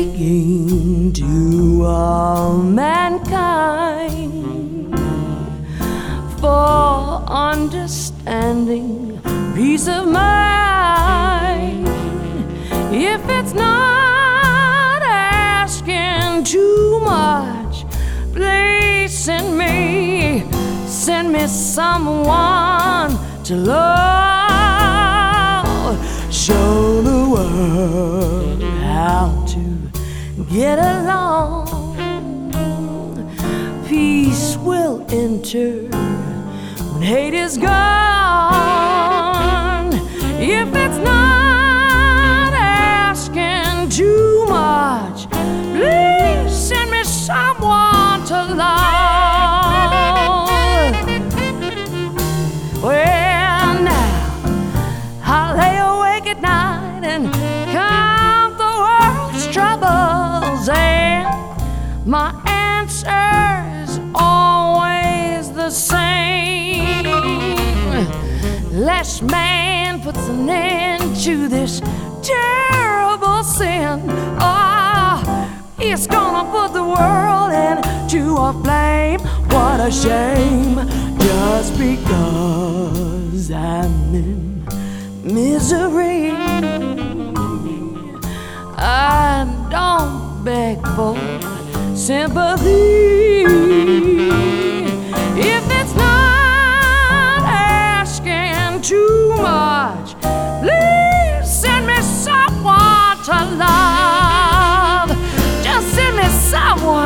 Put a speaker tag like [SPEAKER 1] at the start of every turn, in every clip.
[SPEAKER 1] speaking to all mankind for understanding, peace of mind. If it's not asking too much, please send me someone to love. Show the world how to get along. Peace will enter when hate is gone. If it's not asking too much, please send me someone to love. Well, now I'll lay awake at night and count the world's troubles, and my answer's always the same. Lest man puts an end to this terrible sin, it's gonna put the world into a flame. What a shame, just because I'm in misery. I don't beg for sympathy. If it's not asking too much, please send me someone to love. Just send me someone.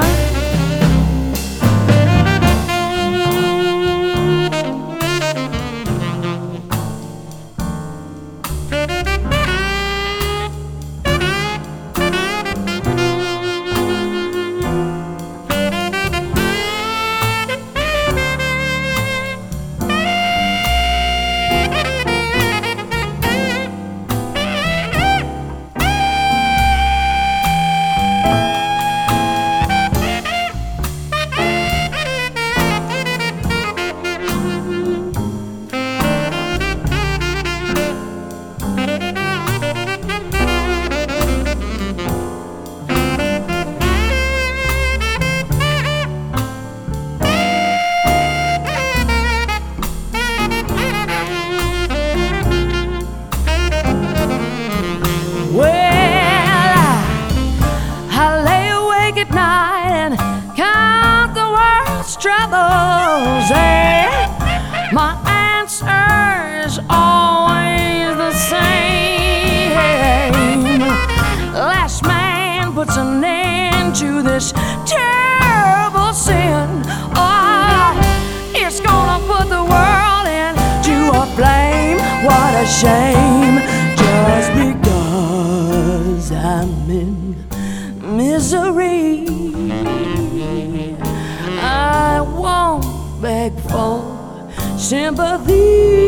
[SPEAKER 1] Troubles, my answer's always the same. Last man puts an end to this terrible sin. It's gonna put the world into a flame. What a shame, just because I'm in misery. I won't beg for sympathy.